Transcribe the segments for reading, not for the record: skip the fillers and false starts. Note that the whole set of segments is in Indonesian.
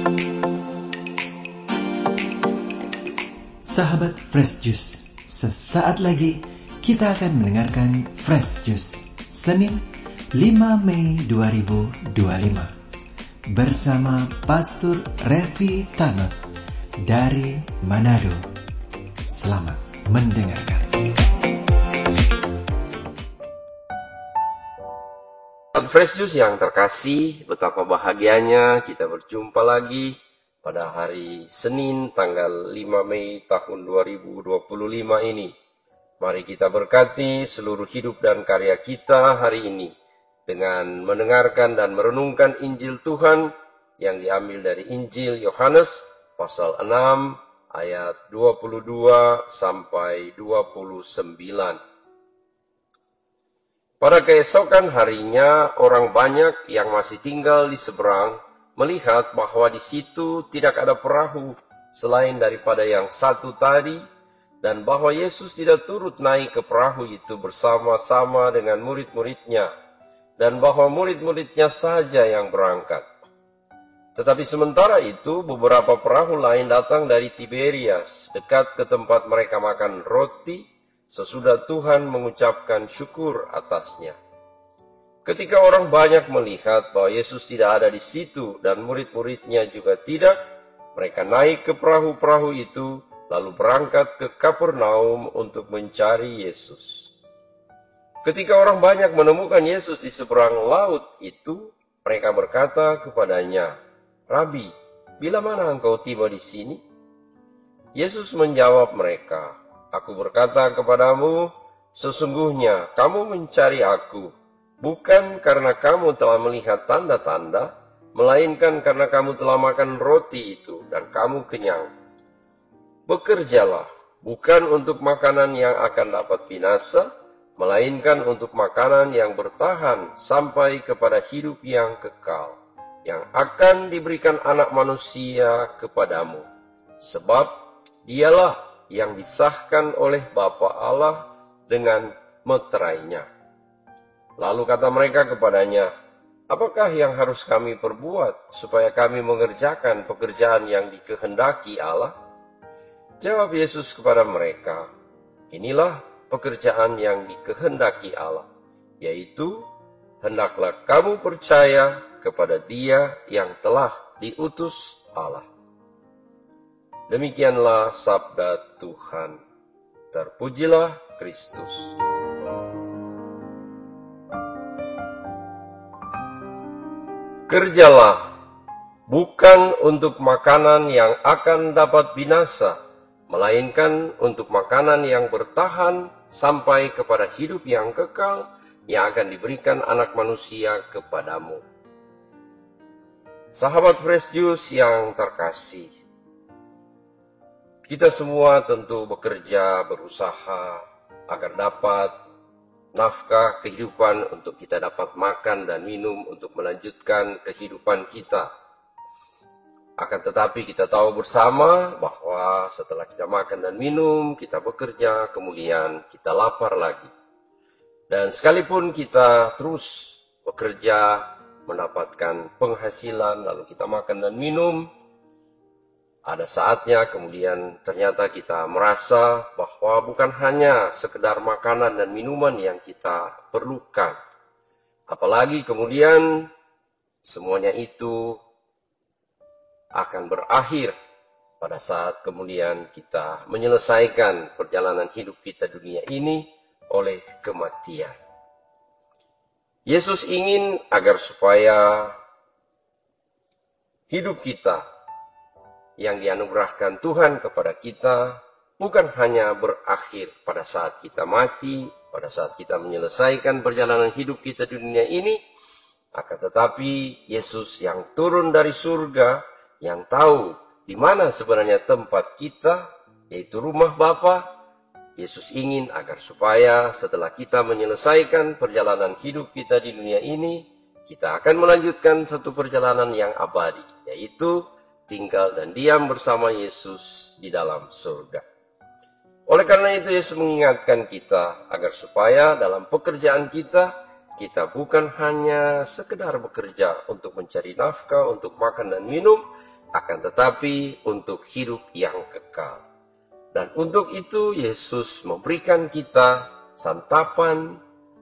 Sahabat Fresh Juice, sesaat lagi kita akan mendengarkan Fresh Juice Senin 5 Mei 2025 bersama Pastor Revi Tanot dari Manado. Selamat mendengarkan. Fresh Juice yang terkasih, betapa bahagianya kita berjumpa lagi pada hari Senin tanggal 5 Mei tahun 2025 ini. Mari kita berkati seluruh hidup dan karya kita hari ini dengan mendengarkan dan merenungkan Injil Tuhan yang diambil dari Injil Yohanes pasal 6 ayat 22 sampai 29. Pada keesokan harinya, orang banyak yang masih tinggal di seberang melihat bahwa di situ tidak ada perahu selain daripada yang satu tadi, dan bahwa Yesus tidak turut naik ke perahu itu bersama-sama dengan murid-muridnya, dan bahwa murid-muridnya saja yang berangkat. Tetapi sementara itu, beberapa perahu lain datang dari Tiberias, dekat ke tempat mereka makan roti, sesudah Tuhan mengucapkan syukur atasnya. Ketika orang banyak melihat bahwa Yesus tidak ada di situ dan murid-muridnya juga tidak, mereka naik ke perahu-perahu itu, lalu berangkat ke Kapernaum untuk mencari Yesus. Ketika orang banyak menemukan Yesus di seberang laut itu, mereka berkata kepadanya, "Rabi, bila mana engkau tiba di sini?" Yesus menjawab mereka, "Aku berkata kepadamu, sesungguhnya kamu mencari aku, bukan karena kamu telah melihat tanda-tanda, melainkan karena kamu telah makan roti itu dan kamu kenyang. Bekerjalah, bukan untuk makanan yang akan dapat binasa, melainkan untuk makanan yang bertahan sampai kepada hidup yang kekal, yang akan diberikan Anak Manusia kepadamu. Sebab dialah yang disahkan oleh Bapa Allah dengan meterainya." Lalu kata mereka kepadanya, "Apakah yang harus kami perbuat supaya kami mengerjakan pekerjaan yang dikehendaki Allah?" Jawab Yesus kepada mereka, "Inilah pekerjaan yang dikehendaki Allah, yaitu hendaklah kamu percaya kepada Dia yang telah diutus Allah." Demikianlah sabda Tuhan. Terpujilah Kristus. Kerjalah, bukan untuk makanan yang akan dapat binasa, melainkan untuk makanan yang bertahan sampai kepada hidup yang kekal, yang akan diberikan Anak Manusia kepadamu. Sahabat Fresh Juice yang terkasih, kita semua tentu bekerja, berusaha agar dapat nafkah kehidupan untuk kita dapat makan dan minum untuk melanjutkan kehidupan kita. Akan tetapi kita tahu bersama bahwa setelah kita makan dan minum, kita bekerja, kemudian kita lapar lagi. Dan sekalipun kita terus bekerja, mendapatkan penghasilan, lalu kita makan dan minum, ada saatnya kemudian ternyata kita merasa bahwa bukan hanya sekedar makanan dan minuman yang kita perlukan. Apalagi kemudian semuanya itu akan berakhir pada saat kemudian kita menyelesaikan perjalanan hidup kita dunia ini oleh kematian. Yesus ingin agar supaya hidup kita yang dianugerahkan Tuhan kepada kita bukan hanya berakhir pada saat kita mati, pada saat kita menyelesaikan perjalanan hidup kita di dunia ini, akan tetapi Yesus yang turun dari surga, yang tahu di mana sebenarnya tempat kita, yaitu rumah Bapa. Yesus ingin agar supaya setelah kita menyelesaikan perjalanan hidup kita di dunia ini, kita akan melanjutkan satu perjalanan yang abadi, yaitu tinggal dan diam bersama Yesus di dalam surga. Oleh karena itu Yesus mengingatkan kita agar supaya dalam pekerjaan kita bukan hanya sekedar bekerja untuk mencari nafkah, untuk makan dan minum, akan tetapi untuk hidup yang kekal. Dan untuk itu Yesus memberikan kita santapan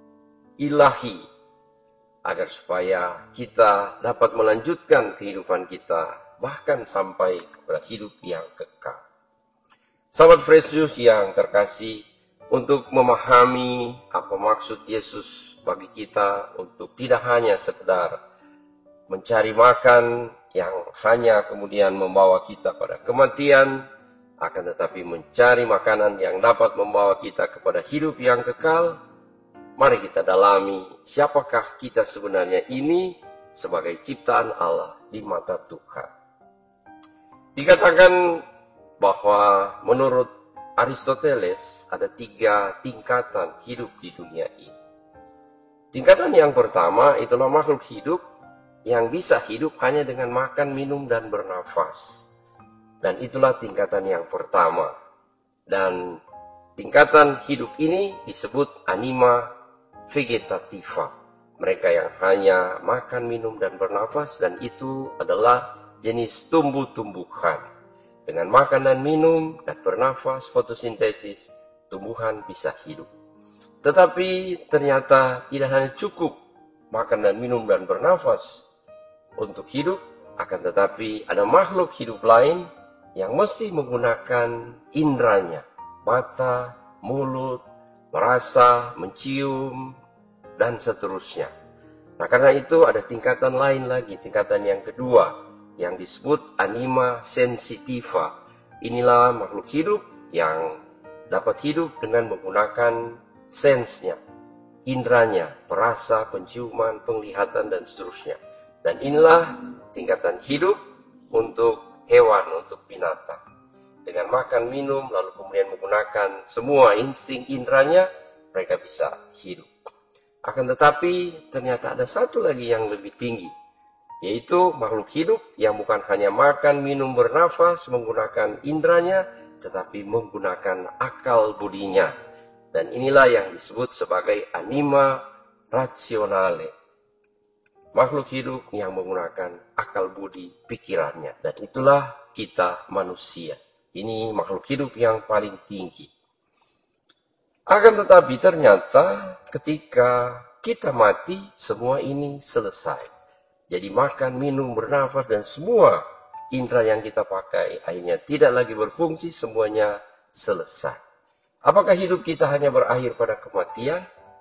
ilahi, agar supaya kita dapat melanjutkan kehidupan kita, bahkan sampai kepada hidup yang kekal. Sahabat Fresh Juice yang terkasih, untuk memahami apa maksud Yesus bagi kita, untuk tidak hanya sekedar mencari makan yang hanya kemudian membawa kita pada kematian, akan tetapi mencari makanan yang dapat membawa kita kepada hidup yang kekal. Mari kita dalami siapakah kita sebenarnya ini sebagai ciptaan Allah di mata Tuhan. Dikatakan bahwa menurut Aristoteles ada 3 tingkatan hidup di dunia ini. Tingkatan yang pertama itulah makhluk hidup yang bisa hidup hanya dengan makan, minum, dan bernafas. Dan itulah tingkatan yang pertama. Dan tingkatan hidup ini disebut anima vegetativa. Mereka yang hanya makan, minum, dan bernafas, dan itu adalah jenis tumbuh-tumbuhan. Dengan makan dan minum dan bernafas, fotosintesis, tumbuhan bisa hidup. Tetapi ternyata tidak hanya cukup makan dan minum dan bernafas untuk hidup, akan tetapi ada makhluk hidup lain yang mesti menggunakan indranya, mata, mulut, merasa, mencium, dan seterusnya. Nah, karena itu ada tingkatan lain lagi, tingkatan yang kedua, yang disebut anima sensitiva. Inilah makhluk hidup yang dapat hidup dengan menggunakan sensnya, indranya, perasa, penciuman, penglihatan, dan seterusnya. Dan inilah tingkatan hidup untuk hewan, untuk binatang. Dengan makan, minum, lalu kemudian menggunakan semua insting indranya, mereka bisa hidup. Akan tetapi ternyata ada satu lagi yang lebih tinggi, yaitu makhluk hidup yang bukan hanya makan, minum, bernafas, menggunakan indranya, tetapi menggunakan akal budinya. Dan inilah yang disebut sebagai anima rationale. Makhluk hidup yang menggunakan akal budi pikirannya. Dan itulah kita manusia. Ini makhluk hidup yang paling tinggi. Akan tetapi ternyata ketika kita mati, semua ini selesai. Jadi makan, minum, bernafas, dan semua indera yang kita pakai akhirnya tidak lagi berfungsi, semuanya selesai. Apakah hidup kita hanya berakhir pada kematian?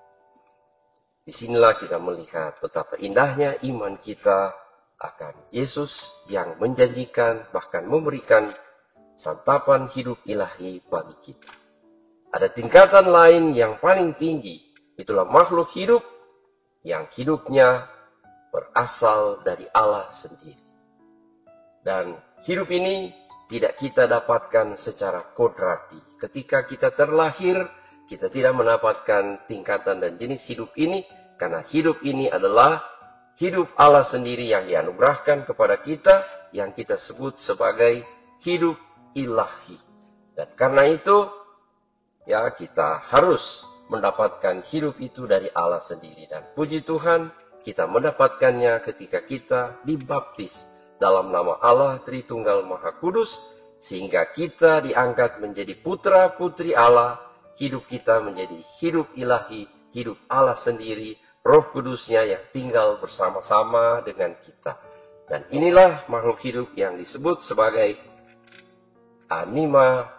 Disinilah kita melihat betapa indahnya iman kita akan Yesus yang menjanjikan bahkan memberikan santapan hidup ilahi bagi kita. Ada tingkatan lain yang paling tinggi, itulah makhluk hidup yang hidupnya berasal dari Allah sendiri. Dan hidup ini tidak kita dapatkan secara kodrati. Ketika kita terlahir, kita tidak mendapatkan tingkatan dan jenis hidup ini, karena hidup ini adalah hidup Allah sendiri yang dianugerahkan kepada kita, yang kita sebut sebagai hidup ilahi. Dan karena itu, ya kita harus mendapatkan hidup itu dari Allah sendiri. Dan puji Tuhan, kita mendapatkannya ketika kita dibaptis dalam nama Allah Tritunggal Maha Kudus, sehingga kita diangkat menjadi putra-putri Allah, hidup kita menjadi hidup ilahi, hidup Allah sendiri, Roh Kudusnya yang tinggal bersama-sama dengan kita. Dan inilah makhluk hidup yang disebut sebagai anima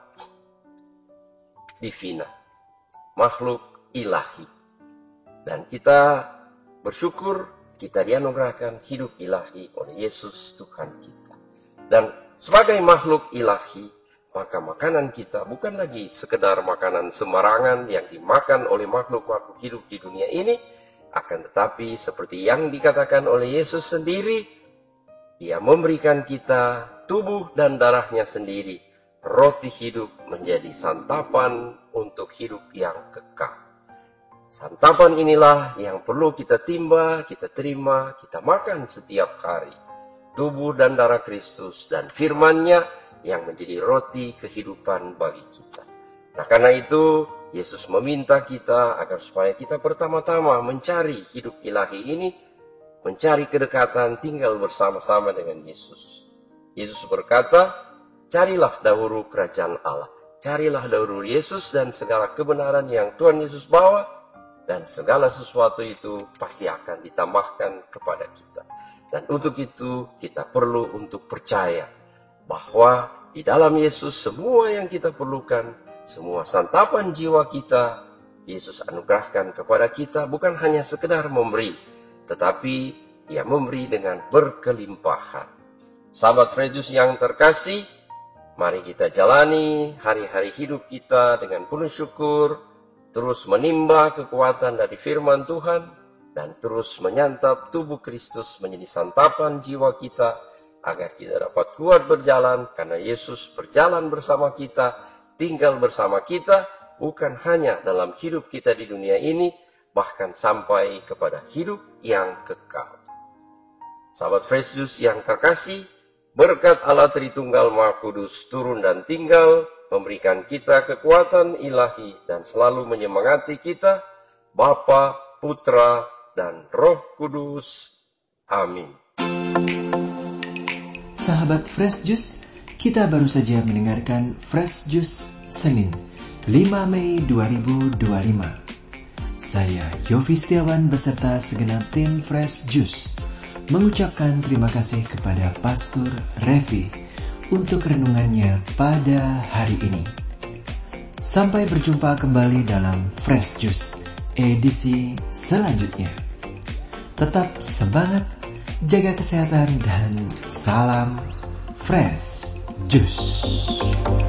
divina, makhluk ilahi. Dan kita bersyukur kita dianugerahkan hidup ilahi oleh Yesus Tuhan kita. Dan sebagai makhluk ilahi, maka makanan kita bukan lagi sekedar makanan sembarangan yang dimakan oleh makhluk-makhluk hidup di dunia ini, akan tetapi seperti yang dikatakan oleh Yesus sendiri, Dia memberikan kita tubuh dan darahnya sendiri, roti hidup menjadi santapan untuk hidup yang kekal. Santapan inilah yang perlu kita timba, kita terima, kita makan setiap hari. Tubuh dan darah Kristus dan firman-Nya yang menjadi roti kehidupan bagi kita. Nah, karena itu Yesus meminta kita agar supaya kita pertama-tama mencari hidup ilahi ini, mencari kedekatan, tinggal bersama-sama dengan Yesus. Yesus berkata, carilah dahulu kerajaan Allah. Carilah dahulu Yesus dan segala kebenaran yang Tuhan Yesus bawa, dan segala sesuatu itu pasti akan ditambahkan kepada kita. Dan untuk itu kita perlu untuk percaya bahwa di dalam Yesus semua yang kita perlukan, semua santapan jiwa kita, Yesus anugerahkan kepada kita, bukan hanya sekedar memberi, tetapi Ia memberi dengan berkelimpahan. Sahabat Fresh Juice yang terkasih, mari kita jalani hari-hari hidup kita dengan penuh syukur, terus menimba kekuatan dari firman Tuhan, dan terus menyantap tubuh Kristus menjadi santapan jiwa kita, agar kita dapat kuat berjalan, karena Yesus berjalan bersama kita, tinggal bersama kita, bukan hanya dalam hidup kita di dunia ini, bahkan sampai kepada hidup yang kekal. Sahabat Fresh Juice yang terkasih, berkat Allah Tritunggal Maha Kudus turun dan tinggal, memberikan kita kekuatan ilahi dan selalu menyemangati kita, Bapa, Putra, dan Roh Kudus. Amin. Sahabat Fresh Juice, kita baru saja mendengarkan Fresh Juice Senin, 5 Mei 2025. Saya Yofi Setiawan beserta segenap tim Fresh Juice mengucapkan terima kasih kepada Pastor Revi untuk renungannya pada hari ini. Sampai berjumpa kembali dalam Fresh Juice edisi selanjutnya. Tetap semangat, jaga kesehatan, dan salam Fresh Juice.